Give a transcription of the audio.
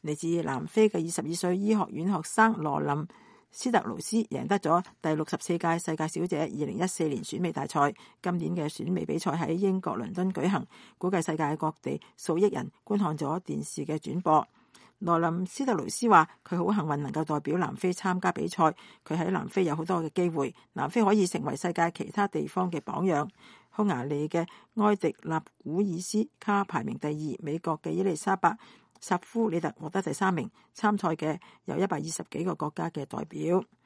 嚟自南非嘅22歲醫學院學生羅林斯特勞斯贏得咗第64屆世界小姐2014年選美大賽。今年嘅選美比賽喺英國倫敦舉行，估計世界各地數億人觀看咗電視嘅轉播。羅林斯特勞斯話：佢好幸運能夠代表南非參加比賽，佢喺南非有好多嘅機會，南非可以成為世界其他地方嘅榜樣。匈牙利嘅埃迪納古爾斯卡排名第2，美國嘅伊麗莎白薩夫里特獲得第3名。參賽嘅有120幾個國家嘅代表。